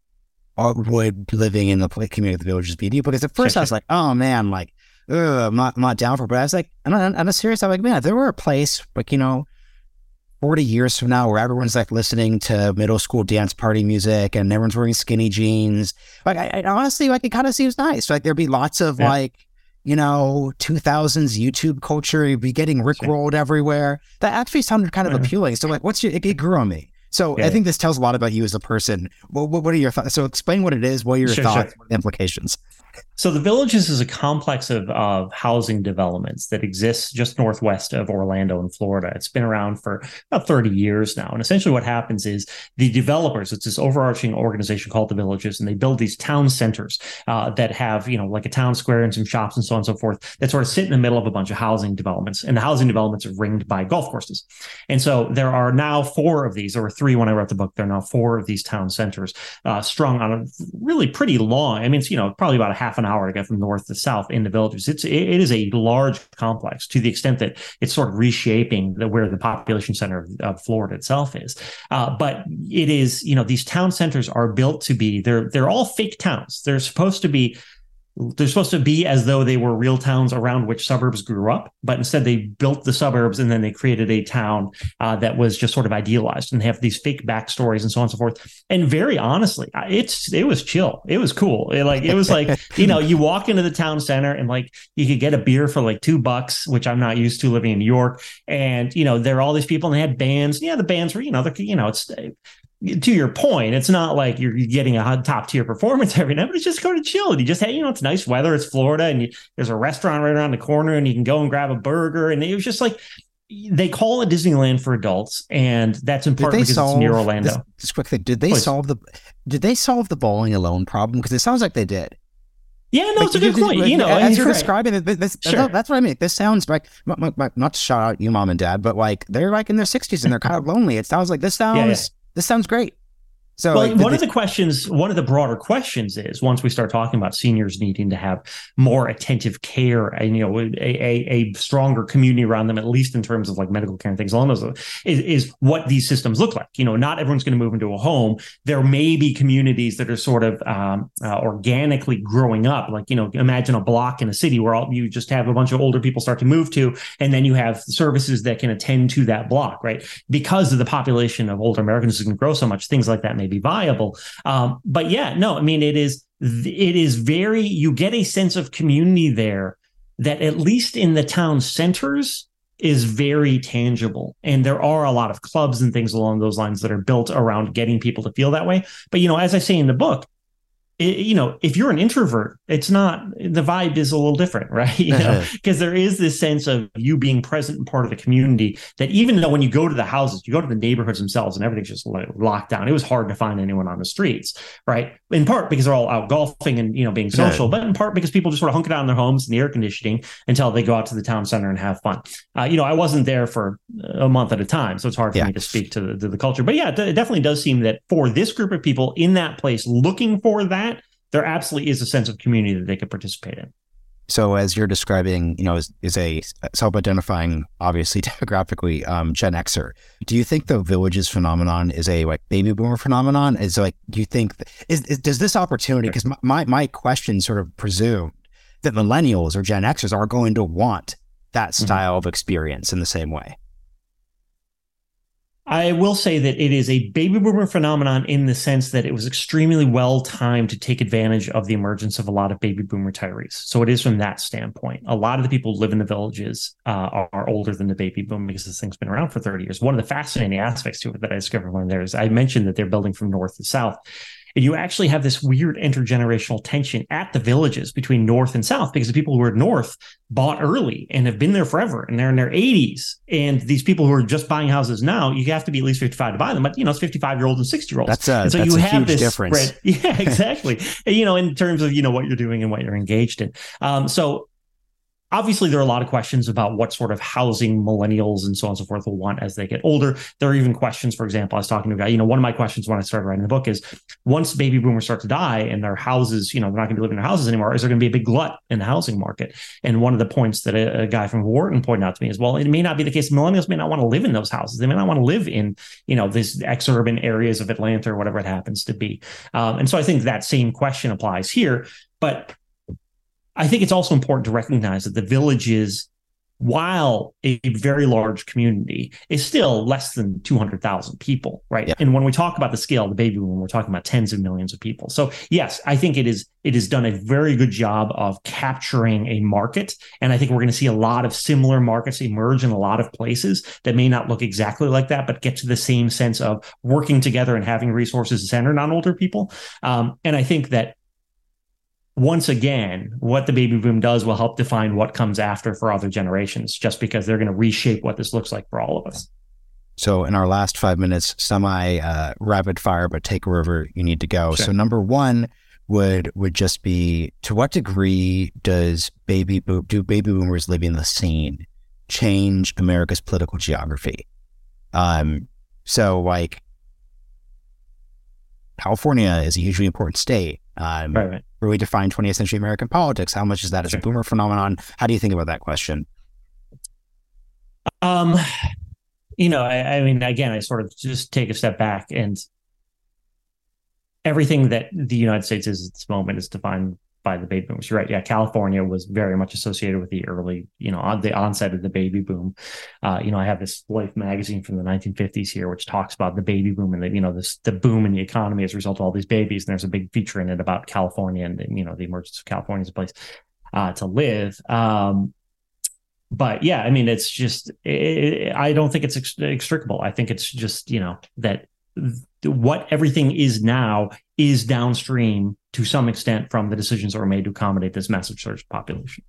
are, would living in the community of the villages be to you? Because at first sure, I was like, oh man, like, ugh, I'm not, I'm not down for it. But I was like, I'm not, I'm not serious. I'm like, man, if there were a place like, you know, forty years from now where everyone's like listening to middle school dance party music and everyone's wearing skinny jeans, like I, I honestly, like it kind of seems nice. Like there'd be lots of yeah. like, you know, two thousands YouTube culture. You'd be getting rickrolled sure. everywhere. That actually sounded kind of yeah. appealing. So like, what's your, it, it grew on me. So yeah. I think this tells a lot about you as a person. What, what, what are your thoughts? So explain what it is. What are your sure, thoughts, sure. implications?
So the Villages is a complex of, of housing developments that exists just northwest of Orlando in Florida. It's been around for about thirty years now. And essentially what happens is the developers, it's this overarching organization called the Villages, and they build these town centers uh, that have, you know, like a town square and some shops and so on and so forth that sort of sit in the middle of a bunch of housing developments. And the housing developments are ringed by golf courses. And so there are now four of these, or three when I wrote the book, there are now four of these town centers uh, strung on a really pretty long, I mean, it's, you know, probably about a half an hour to get from north to south in the Villages. It's, it, it is a large complex to the extent that it's sort of reshaping the, where the population center of, of Florida itself is. Uh, but it is, you know, these town centers are built to be, they're, they're all fake towns. They're supposed to be They're supposed to be as though they were real towns around which suburbs grew up, but instead they built the suburbs and then they created a town uh, that was just sort of idealized, and they have these fake backstories and so on and so forth. And very honestly, it's it was chill. It was cool. It, like it was like, you know, you walk into the town center and like you could get a beer for like two bucks, which I'm not used to living in New York. And you know, there are all these people and they had bands. Yeah, the bands were, you know, the, you know, it's. to your point, it's not like you're getting a top tier performance every night, but it's just go to chill. And you just, hey, you know, it's nice weather. It's Florida, and you, there's a restaurant right around the corner, and you can go and grab a burger. And it was just like, they call it Disneyland for adults, and that's in part because
solve,
it's near Orlando.
This, this quick thing, did they
Please.
solve the did they solve the bowling alone problem? Because it sounds like they did.
Yeah, no,
like,
it's a good point. You know,
as you're
right.
describing it, this, sure. that's what I mean. This sounds like, not to shout out you, mom and dad, but like they're like in their sixties and they're kind of lonely. It sounds like this sounds yeah, yeah. this sounds great. So
well,
like,
one
they,
of the questions, one of the broader questions is, once we start talking about seniors needing to have more attentive care and, you know, a, a, a stronger community around them, at least in terms of like medical care and things along those, is, is what these systems look like. You know, not everyone's going to move into a home. There may be communities that are sort of um, uh, organically growing up. Like, you know, imagine a block in a city where all, you just have a bunch of older people start to move to, and then you have services that can attend to that block, right? Because of the population of older Americans is going to grow so much, things like that may be viable. Um, but yeah, no, I mean, it is, it is very, you get a sense of community there that at least in the town centers is very tangible. And there are a lot of clubs and things along those lines that are built around getting people to feel that way. But, you know, as I say in the book, it, you know, if you're an introvert, it's not, the vibe is a little different, right? You know, because there is this sense of you being present and part of the community that even though when you go to the houses, you go to the neighborhoods themselves and everything's just like locked down. It was hard to find anyone on the streets, right? In part because they're all out golfing and, you know, being social, but in part because people just sort of hunker down in their homes in the air conditioning until they go out to the town center and have fun. Uh, you know, I wasn't there for a month at a time, so it's hard for yeah. me to speak to the, to the culture. But yeah, it definitely does seem that for this group of people in that place looking for that, there absolutely is a sense of community that they could participate in.
So as you're describing, you know, is, is a self-identifying, obviously demographically um, Gen Xer, do you think the Villages phenomenon is a like baby boomer phenomenon? Is like, do you think, is, is does this opportunity, because my, my, my question sort of presumed that millennials or Gen Xers are going to want that style mm-hmm. of experience in the same way?
I will say that it is a baby boomer phenomenon in the sense that it was extremely well timed to take advantage of the emergence of a lot of baby boom retirees. So it is from that standpoint. A lot of the people who live in the villages uh, are, are older than the baby boom because this thing's been around for thirty years. One of the fascinating aspects to it that I discovered when there is, I mentioned that they're building from north to south. And you actually have this weird intergenerational tension at the villages between north and south, because the people who are north bought early and have been there forever and they're in their eighties. And these people who are just buying houses now, you have to be at least fifty-five to buy them. But, you know, it's fifty-five year olds and sixty year olds.
That's a,
and so
that's
you
a
have
huge
this
difference.
Spread. Yeah, exactly. You know, in terms of, you know, what you're doing and what you're engaged in. Um, so obviously, there are a lot of questions about what sort of housing millennials and so on and so forth will want as they get older. There are even questions, for example, I was talking to a guy, you know, one of my questions when I started writing the book is, once baby boomers start to die and their houses, you know, they're not going to be living in their houses anymore, is there going to be a big glut in the housing market? And one of the points that a, a guy from Wharton pointed out to me is, well, it may not be the case. Millennials may not want to live in those houses. They may not want to live in, you know, these exurban areas of Atlanta or whatever it happens to be. Um, and so I think that same question applies here. But I think it's also important to recognize that the Villages, while a very large community, is still less than two hundred thousand people, right? Yeah. And when we talk about the scale of the baby boom, we're talking about tens of millions of people. So yes, I think it is it has done a very good job of capturing a market. And I think we're going to see a lot of similar markets emerge in a lot of places that may not look exactly like that, but get to the same sense of working together and having resources centered on older people. Um, and I think that once again, what the baby boom does will help define what comes after for other generations, just because they're going to reshape what this looks like for all of us.
So in our last five minutes, semi uh, rapid fire, but take wherever you need to go. Sure. So number one would would just be, to what degree does baby boom, do baby boomers living in the scene change America's political geography? Um, so like California is a hugely important state. Um,
right, right.
Where we define twentieth century American politics. How much is that as sure. a boomer phenomenon? How do you think about that question?
Um, you know, I, I mean, again, I sort of just take a step back, and everything that the United States is at this moment is defined by the baby boomers. You're right. Yeah. California was very much associated with the early, you know, on the onset of the baby boom. Uh, you know, I have this Life magazine from the nineteen fifties here, which talks about the baby boom and the, you know, this, the boom in the economy as a result of all these babies. And there's a big feature in it about California and, you know, the emergence of California as a place uh, to live. Um, but yeah, I mean, it's just, it, I don't think it's ex- extricable. I think it's just, you know, that what everything is now is downstream to some extent from the decisions that were made to accommodate this massive surge of population.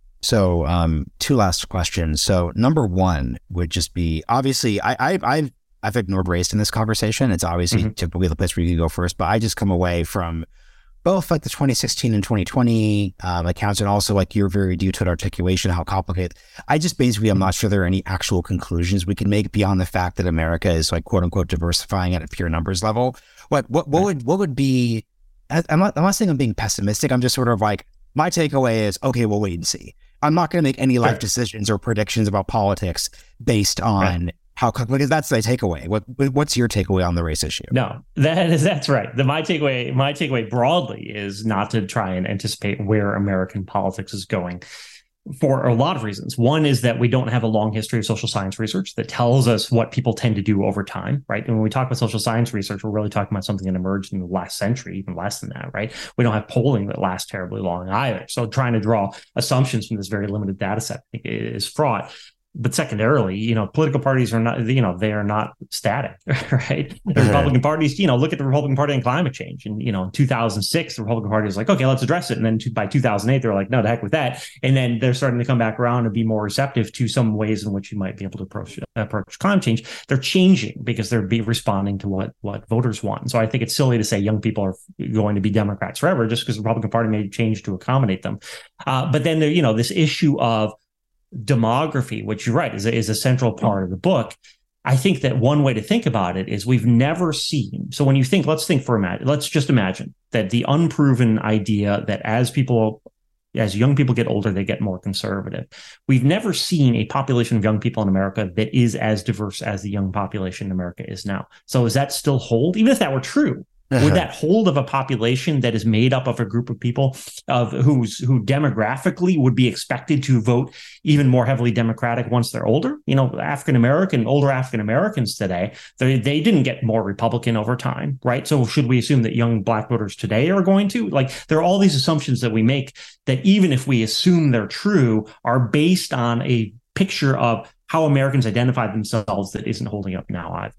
So um, two last questions. So number one would just be, obviously, I, I, I've, I've ignored race in this conversation. It's obviously mm-hmm. typically the place where you can go first, but I just come away from both like the twenty sixteen and twenty twenty um, accounts, and also like your very detailed articulation, how complicated. I just basically, I'm not sure there are any actual conclusions we can make beyond the fact that America is like quote unquote diversifying at a pure numbers level. What what what would what would be? I'm not I'm not saying I'm being pessimistic. I'm just sort of like, my takeaway is, okay, we'll wait and see. I'm not going to make any life decisions or predictions about politics based on right. how, because that's my takeaway. What what's your takeaway on the race issue?
No, that is that's right. The my takeaway my takeaway broadly is not to try and anticipate where American politics is going, for a lot of reasons. One is that we don't have a long history of social science research that tells us what people tend to do over time, right? And when we talk about social science research, we're really talking about something that emerged in the last century, even less than that, right? We don't have polling that lasts terribly long either. So trying to draw assumptions from this very limited data set, I think, is fraught. But secondarily, you know, political parties are not, you know, they are not static, right? The Republican parties, you know, look at the Republican Party on climate change. And, you know, in two thousand six, the Republican Party was like, okay, let's address it. And then to, by two thousand eight, they're like, no, the heck with that. And then they're starting to come back around and be more receptive to some ways in which you might be able to approach approach climate change. They're changing because they're be responding to what, what voters want. And so I think it's silly to say young people are going to be Democrats forever just because the Republican Party made change to accommodate them. Uh, but then, there, you know, this issue of demography, which you're right, is a, is a central part of the book. I think that one way to think about it is we've never seen. So when you think, let's think for a minute, let's just imagine that the unproven idea that as people, as young people get older, they get more conservative. We've never seen a population of young people in America that is as diverse as the young population in America is now. So does that still hold? Even if that were true, would that hold of a population that is made up of a group of people of who's who demographically would be expected to vote even more heavily Democratic once they're older? You know, African American, older African Americans today, they they didn't get more Republican over time, right? So should we assume that young Black voters today are going to? Like, there are all these assumptions that we make that even if we assume they're true, are based on a picture of how Americans identify themselves that isn't holding up now either.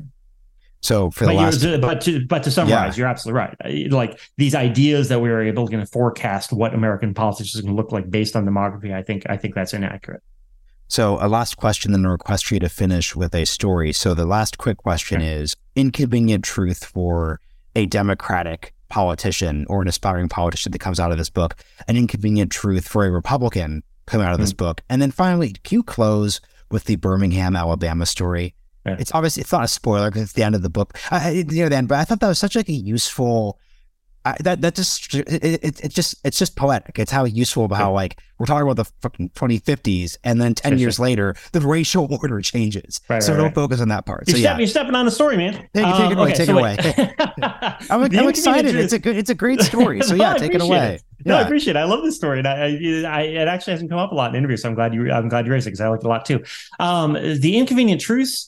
So for the
but
last,
but to but to summarize, yeah. You're absolutely right. Like, these ideas that we were able to forecast what American politics is going to look like based on demography, I think I think that's inaccurate.
So a last question, then a request for you to finish with a story. So the last quick question sure. is: inconvenient truth for a Democratic politician or an aspiring politician that comes out of this book, an inconvenient truth for a Republican coming out of mm-hmm. this book, and then finally, can you close with the Birmingham, Alabama story? Yeah. It's obviously, it's not a spoiler because it's the end of the book, I, near the end, but I thought that was such like a useful, I, that that just, it, it, it just, it's just poetic. It's how useful about yeah. how, like, we're talking about the fucking twenty fifties and then ten sure, years sure. later, the racial order changes. Right, so right, don't right. focus on that part.
You're,
so,
step,
yeah.
you're stepping on the story, man.
Take, um, take it away, okay, take so it away. I'm, I'm excited. It's a good, it's a great story. So yeah, take it away.
It. No, yeah. I appreciate it. I love this story, and I, I, I, it actually hasn't come up a lot in interviews. So I'm glad you, I'm glad you raised it because I liked it a lot too. Um, the inconvenient truths.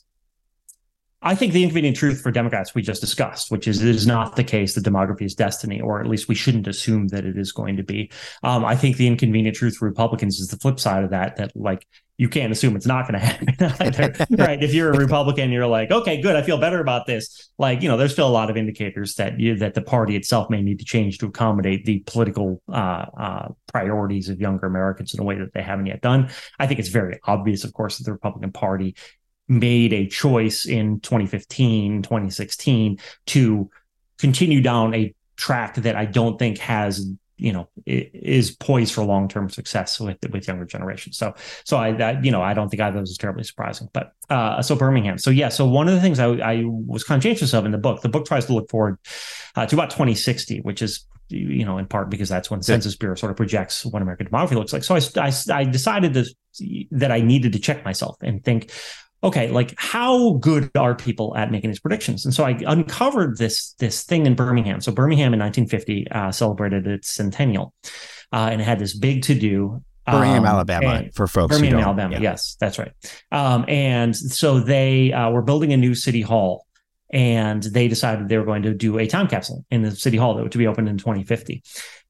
I think the inconvenient truth for Democrats we just discussed, which is it is not the case that demography is destiny, or at least we shouldn't assume that it is going to be. Um, I think the inconvenient truth for Republicans is the flip side of that, that like you can't assume it's not going to happen either, right? If you're a Republican, you're like, okay, good, I feel better about this. Like, you know, there's still a lot of indicators that you, that the party itself may need to change to accommodate the political uh, uh, priorities of younger Americans in a way that they haven't yet done. I think it's very obvious, of course, that the Republican Party made a choice in twenty fifteen, twenty sixteen to continue down a track that I don't think has, you know, is poised for long-term success with with younger generations. So, so I, that, you know, I don't think either of those is terribly surprising. But uh, so Birmingham. So yeah. So one of the things I, I was conscientious of in the book, the book tries to look forward uh, to about twenty sixty, which is, you know, in part because that's when the Census Bureau sort of projects what American demography looks like. So I, I, I decided to, that I needed to check myself and think, okay, like, how good are people at making these predictions? And so I uncovered this this thing in Birmingham. So Birmingham in nineteen fifty uh, celebrated its centennial, uh, and it had this big to do.
Birmingham, um, Alabama, for folks
Birmingham,
who don't.
Alabama,
yeah.
Yes, that's right. Um, and so they uh, were building a new city hall, and they decided they were going to do a time capsule in the city hall that to be opened in twenty fifty.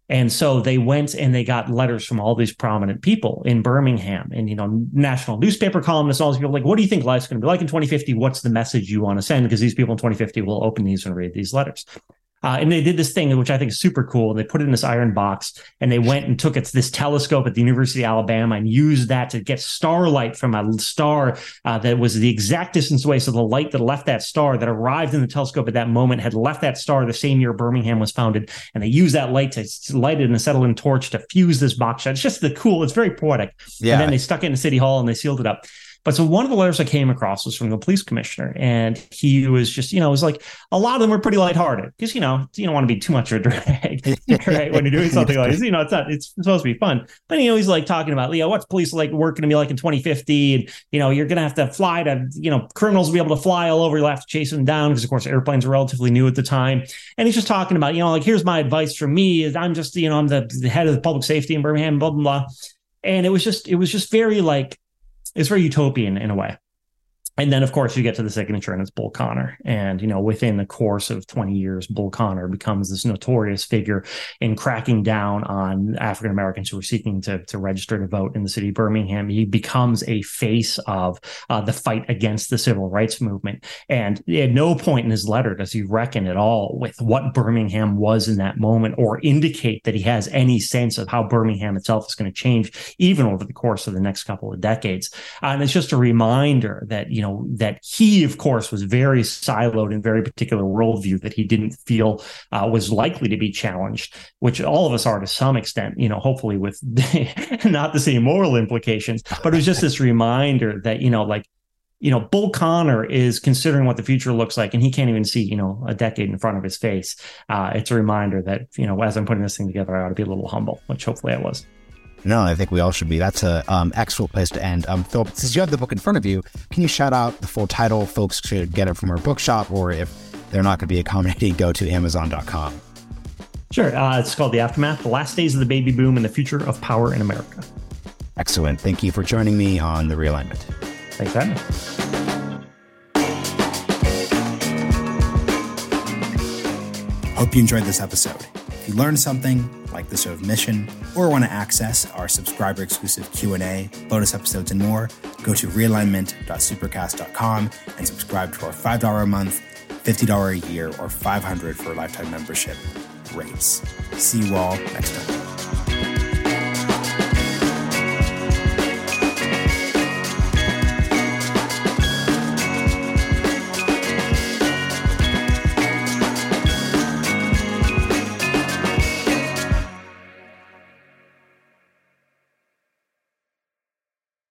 And so they went and they got letters from all these prominent people in Birmingham and, you know, national newspaper columnists, all these people like, what do you think life's going to be like in twenty fifty? What's the message you want to send? Because these people in twenty fifty will open these and read these letters. Uh, and they did this thing, which I think is super cool. They put it in this iron box and they went and took it, this telescope at the University of Alabama and used that to get starlight from a star uh, that was the exact distance away. So the light that left that star that arrived in the telescope at that moment had left that star the same year Birmingham was founded. And they used that light to light it in a acetylene torch to fuse this box shut. It's just the cool. It's very poetic. Yeah. And then they stuck it in City Hall and they sealed it up. But so one of the letters I came across was from the police commissioner, and he was just, you know, it was like a lot of them were pretty lighthearted because, you know, you don't want to be too much of a drag, right? When you're doing something like this, you know, it's not, it's supposed to be fun. But, you know, he's like talking about, you know, what's police like work going to be like in twenty fifty? And, you know, you're going to have to fly to, you know, criminals will be able to fly all over. You'll have to chase them down because, of course, airplanes were relatively new at the time. And he's just talking about, you know, like, here's my advice from me is I'm just, you know, I'm the, the head of the public safety in Birmingham, blah, blah, blah. And it was just, it was just very like, it's very utopian in a way. And then, of course, you get to the signature and it's Bull Connor. And, you know, within the course of twenty years, Bull Connor becomes this notorious figure in cracking down on African Americans who were seeking to, to register to vote in the city of Birmingham. He becomes a face of uh, the fight against the civil rights movement. And at no point in his letter does he reckon at all with what Birmingham was in that moment or indicate that he has any sense of how Birmingham itself is going to change, even over the course of the next couple of decades. Uh, and it's just a reminder that, you know, know, that he, of course, was very siloed in very particular worldview that he didn't feel uh, was likely to be challenged, which all of us are to some extent, you know, hopefully with not the same moral implications. But it was just this reminder that, you know, like, you know, Bull Connor is considering what the future looks like, and he can't even see, you know, a decade in front of his face. Uh, it's a reminder that, you know, as I'm putting this thing together, I ought to be a little humble, which hopefully I was.
No, I think we all should be. That's a um, excellent place to end. Um, Philip, since you have the book in front of you, can you shout out the full title? Folks should get it from our bookshop, or if they're not going to be accommodating, go to amazon dot com.
Sure. Uh, it's called The Aftermath, The Last Days of the Baby Boom and the Future of Power in America.
Excellent. Thank you for joining me on The Realignment.
Thanks for having
me. Hope you enjoyed this episode. If you learned something, like the show's mission, or want to access our subscriber-exclusive Q and A, bonus episodes, and more, go to realignment dot supercast dot com and subscribe to our five dollars a month, fifty dollars a year, or five hundred dollars for a lifetime membership rates. See you all next time.